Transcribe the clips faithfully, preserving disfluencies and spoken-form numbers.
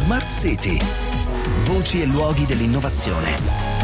Smart City. Voci e luoghi dell'innovazione.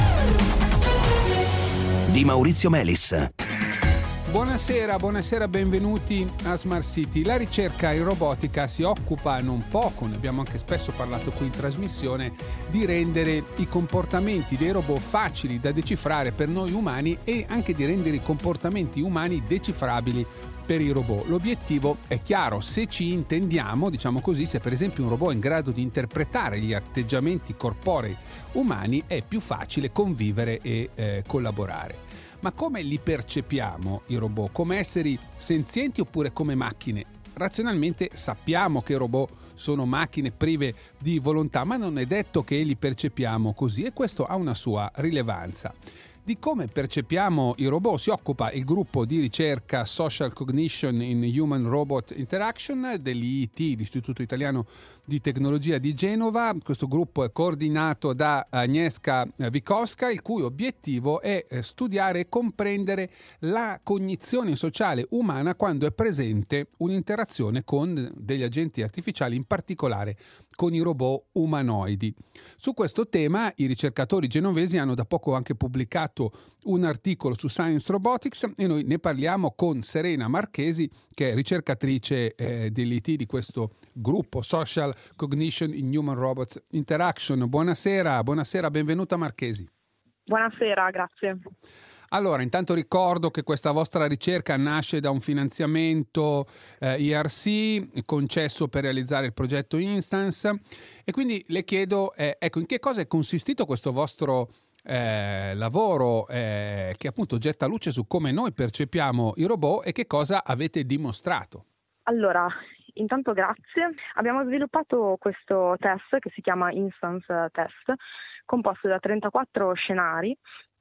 Di Maurizio Melis. Buonasera, buonasera, benvenuti a Smart City. La ricerca in robotica si occupa non poco, ne abbiamo anche spesso parlato qui in trasmissione, di rendere i comportamenti dei robot facili da decifrare per noi umani e anche di rendere i comportamenti umani decifrabili per i robot. L'obiettivo è chiaro: se ci intendiamo, diciamo così, se per esempio un robot è in grado di interpretare gli atteggiamenti corporei umani, è più facile convivere e eh, collaborare. Ma come li percepiamo i robot? Come esseri senzienti oppure come macchine? Razionalmente sappiamo che i robot sono macchine prive di volontà, ma non è detto che li percepiamo così, e questo ha una sua rilevanza. Di come percepiamo i robot si occupa il gruppo di ricerca Social Cognition in Human Robot Interaction dell'I I T, l'Istituto Italiano di Tecnologia di Genova. Questo gruppo è coordinato da Agnieszka Wikowska, il cui obiettivo è studiare e comprendere la cognizione sociale umana quando è presente un'interazione con degli agenti artificiali, in particolare con i robot umanoidi. Su questo tema i ricercatori genovesi hanno da poco anche pubblicato un articolo su Science Robotics e noi ne parliamo con Serena Marchesi, che è ricercatrice eh, dell'I T di questo gruppo Social Cognition in Human Robot Interaction. Buonasera, buonasera, benvenuta Marchesi. Buonasera, grazie. Allora, intanto ricordo che questa vostra ricerca nasce da un finanziamento eh, I R C concesso per realizzare il progetto Instance, e quindi le chiedo, eh, ecco, in che cosa è consistito questo vostro eh, lavoro eh, che appunto getta luce su come noi percepiamo i robot e che cosa avete dimostrato. Allora, intanto grazie. Abbiamo sviluppato questo test che si chiama Instance Test, composto da trentaquattro scenari,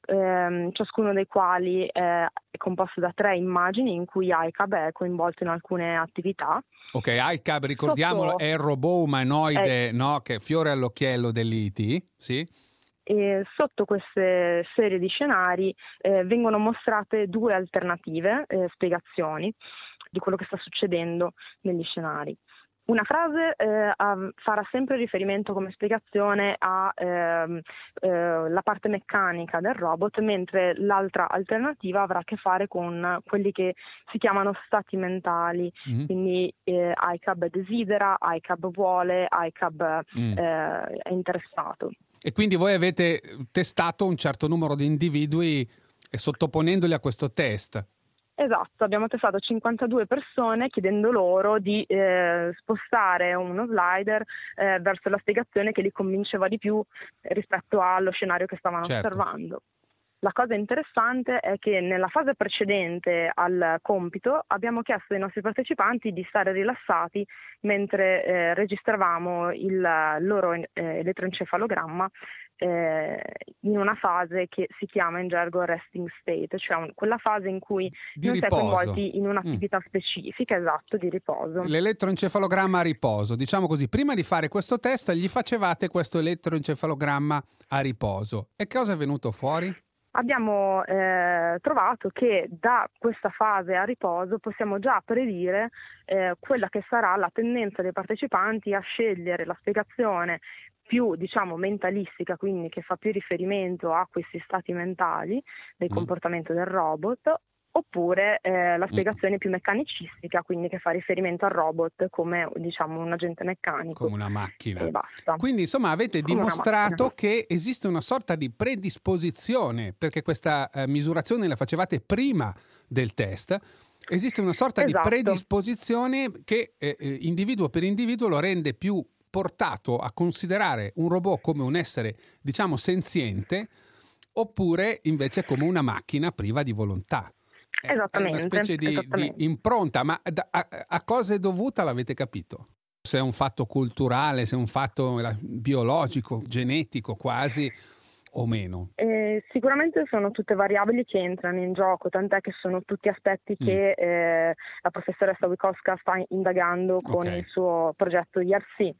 ehm, ciascuno dei quali è composto da tre immagini in cui I C A B è coinvolto in alcune attività. Ok, I C A B, ricordiamolo, Sotto... è il robot umanoide, è... no, che è fiore all'occhiello dell'I T, sì? E sotto queste serie di scenari eh, vengono mostrate due alternative, eh, spiegazioni di quello che sta succedendo negli scenari. Una frase eh, a, farà sempre riferimento come spiegazione alla ehm, eh, parte meccanica del robot, mentre l'altra alternativa avrà a che fare con quelli che si chiamano stati mentali, mm-hmm. quindi eh, I C A B desidera, I C A B vuole, I C A B mm. eh, è interessato. E quindi voi avete testato un certo numero di individui e sottoponendoli a questo test? Esatto, abbiamo testato cinquantadue persone chiedendo loro di eh, spostare uno slider eh, verso la spiegazione che li convinceva di più rispetto allo scenario che stavano certo. osservando. La cosa interessante è che nella fase precedente al compito abbiamo chiesto ai nostri partecipanti di stare rilassati mentre eh, registravamo il loro eh, elettroencefalogramma eh, in una fase che si chiama in gergo resting state, cioè un, quella fase in cui di non si è riposo. coinvolti in un'attività mm. specifica, esatto, di riposo. L'elettroencefalogramma a riposo, diciamo così, prima di fare questo test gli facevate questo elettroencefalogramma a riposo, e cosa è venuto fuori? Abbiamo eh, trovato che da questa fase a riposo possiamo già predire eh, quella che sarà la tendenza dei partecipanti a scegliere la spiegazione più, diciamo, mentalistica, quindi che fa più riferimento a questi stati mentali del mm. comportamento del robot, oppure eh, la spiegazione mm. più meccanicistica, quindi che fa riferimento al robot come, diciamo, un agente meccanico. Come una macchina. E basta. Quindi insomma avete come dimostrato che esiste una sorta di predisposizione, perché questa eh, misurazione la facevate prima del test. Esiste una sorta esatto. di predisposizione che eh, individuo per individuo lo rende più portato a considerare un robot come un essere, diciamo, senziente, oppure invece come una macchina priva di volontà. Esattamente. È una specie di, di impronta, ma da, a, a cosa è dovuta, l'avete capito? Se è un fatto culturale, se è un fatto biologico, genetico quasi, o meno? Eh, sicuramente sono tutte variabili che entrano in gioco, tant'è che sono tutti aspetti mm. che eh, la professoressa Wikowska sta indagando con okay. il suo progetto I R C.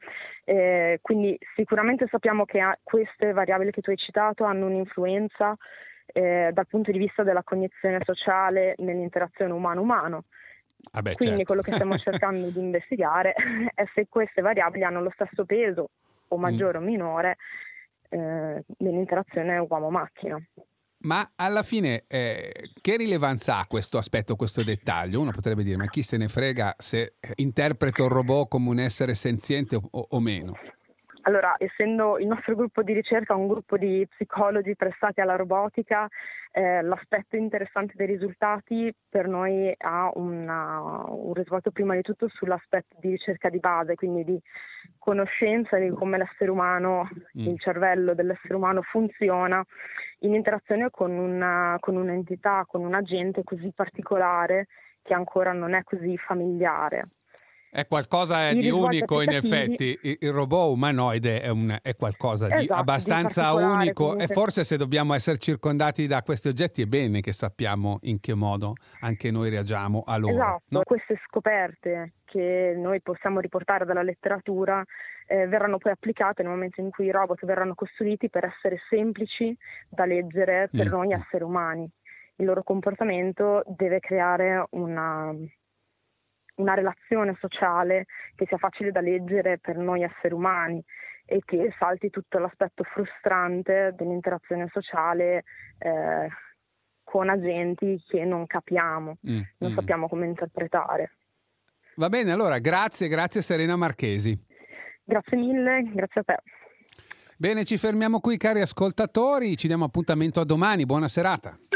Eh, quindi sicuramente sappiamo che queste variabili che tu hai citato hanno un'influenza eh, dal punto di vista della cognizione sociale nell'interazione umano-umano. Ah beh, Quindi certo. quello che stiamo cercando di investigare è se queste variabili hanno lo stesso peso o maggiore mm. o minore eh, dell'interazione uomo-macchina. Ma alla fine eh, che rilevanza ha questo aspetto, questo dettaglio? Uno potrebbe dire, ma chi se ne frega se interpreto il robot come un essere senziente o, o meno? Allora, essendo il nostro gruppo di ricerca un gruppo di psicologi prestati alla robotica, eh, l'aspetto interessante dei risultati per noi ha una, un risvolto prima di tutto sull'aspetto di ricerca di base, quindi di conoscenza di come l'essere umano, mm. il cervello dell'essere umano funziona in interazione con, una, con un'entità, con un agente così particolare che ancora non è così familiare. È qualcosa di unico in effetti, il robot umanoide è, un, è qualcosa di esatto, abbastanza di unico comunque. E forse se dobbiamo essere circondati da questi oggetti è bene che sappiamo in che modo anche noi reagiamo a loro. Esatto, no? Queste scoperte che noi possiamo riportare dalla letteratura eh, verranno poi applicate nel momento in cui i robot verranno costruiti per essere semplici da leggere per mm. noi esseri umani. Il loro comportamento deve creare una... una relazione sociale che sia facile da leggere per noi esseri umani e che salti tutto l'aspetto frustrante dell'interazione sociale eh, con agenti che non capiamo, mm, non mm. sappiamo come interpretare. Va bene, allora grazie, grazie Serena Marchesi. Grazie mille, grazie a te. Bene, ci fermiamo qui cari ascoltatori, ci diamo appuntamento a domani, buona serata.